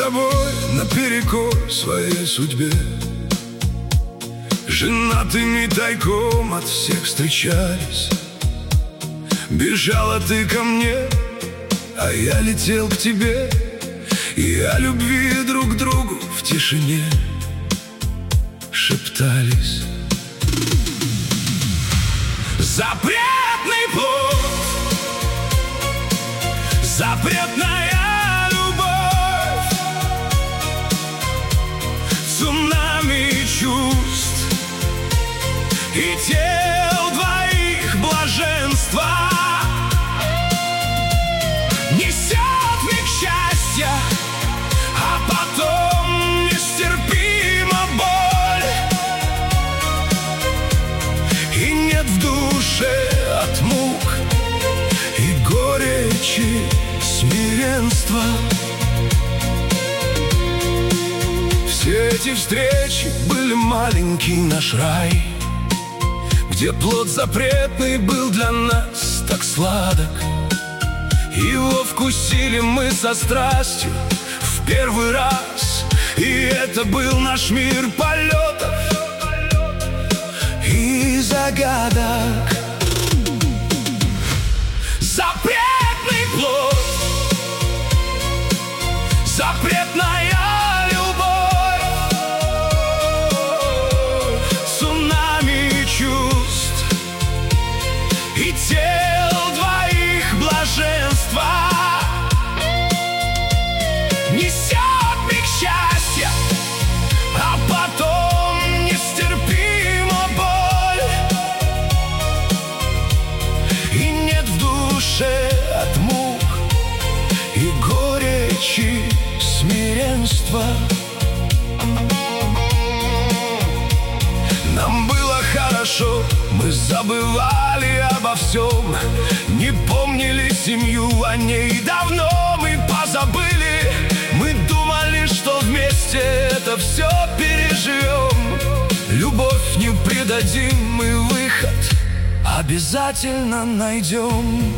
тобой наперекор своей судьбе. Женатыми тайком от всех встречались. Бежала ты ко мне, а я летел к тебе, и о любви друг к другу в тишине шептались. Запретный плод, запретная любовь, цунами чувств и тел двоих блаженства. Несет миг счастья, а потом нестерпима боль, и нет в душе от мук и горечи смиренства. Все эти встречи были маленький наш рай, где плод запретный был для нас так сладок. Его вкусили мы со страстью в первый раз, и это был наш мир полетов и загадок. Запретный плод, запретная любовь, цунами чувств и тел двоих блаженства. Несет миг счастья, а потом нестерпима боль, и нет в душе от мук и горечи смиренства. Нам было хорошо, мы забывали обо всем, не помнили семью, о ней давно мы позабыли. Мы думали, что вместе это все переживем. Любовь не предадим, мы выход обязательно найдем.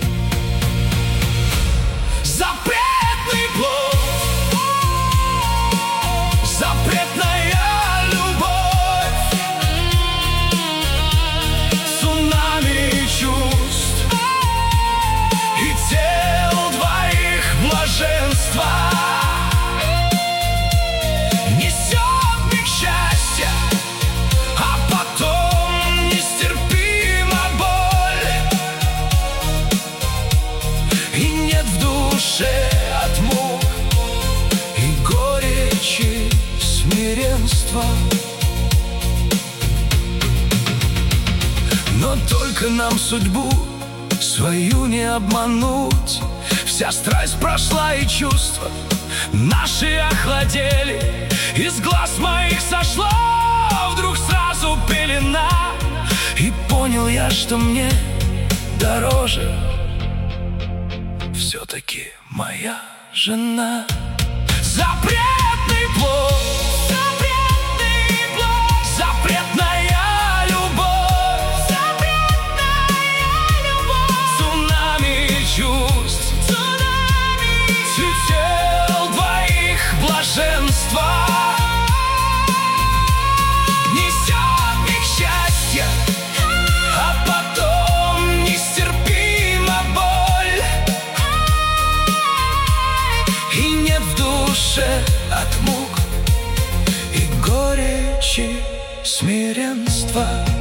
Запретный плод, запретная любовь, цунами чувств и тел двоих блаженства. Несет миг счастья, а потом нестерпима боль, и нет в душе от мук и горечи смиренства. Но только нам судьбу свою не обмануть. Вся страсть прошла и чувства наши охладели, из глаз моих сошла вдруг сразу пелена, и понял я, что мне дороже все-таки моя жена. Запретный плод, запретный плод, запретная любовь, запретная любовь, цунами чувств, цунами тел двоих блаженства. Несет миг счастья, а потом нестерпима боль, и нет в душе от мук и горечи смиренства.